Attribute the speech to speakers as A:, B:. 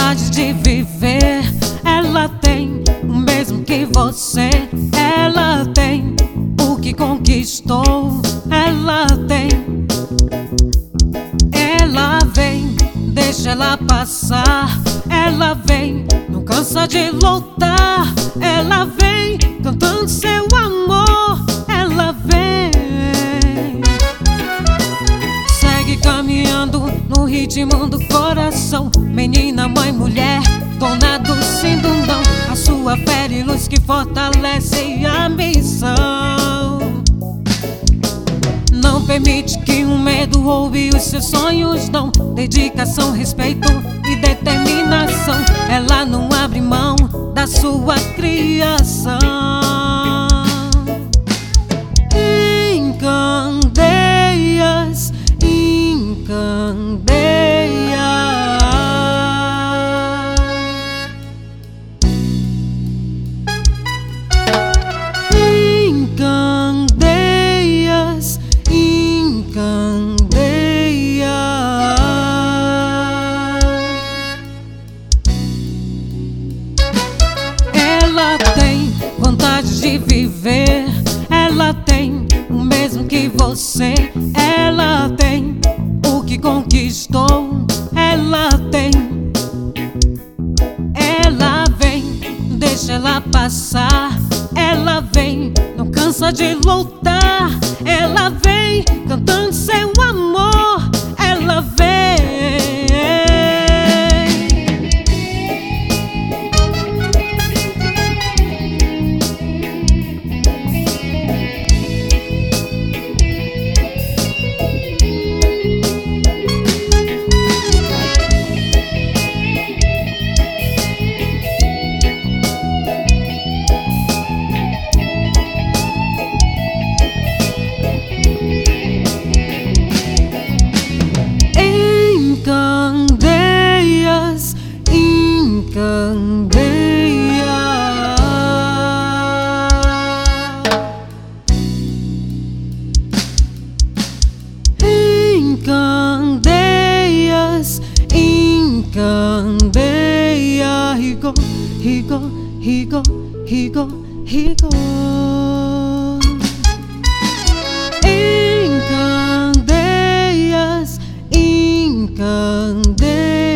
A: vontade de viver. Ela tem o mesmo que você. Ela tem o que conquistou. Ela tem. Ela vem, deixa ela passar. Ela vem, não cansa de lutar. Ela vem, cantando seu amor. Ela vem, segue caminhando no ritmo do coração. Menina, mãe, mulher, dona do sim, do não. A sua fé e luz que fortalece a missão. Não permite que o medo roube os seus sonhos, não. Dedicação, respeito e determinação. Ela não abre mão da sua criação. Em candeias, em candeias. Em candeias, em candeias. Ela tem vontade de viver. Ela tem o mesmo que você. Ela tem o que conquistou. Ela tem. Ela vem, deixa ela passar. Ela vem, não cansa de lutar. Ela vem, cantando seu amor. Ela vem. Candeias, em candeias. Em candeias, em candeias. Rigo, rigo, rigo, rigo, rigo. Em candeias, em candeias.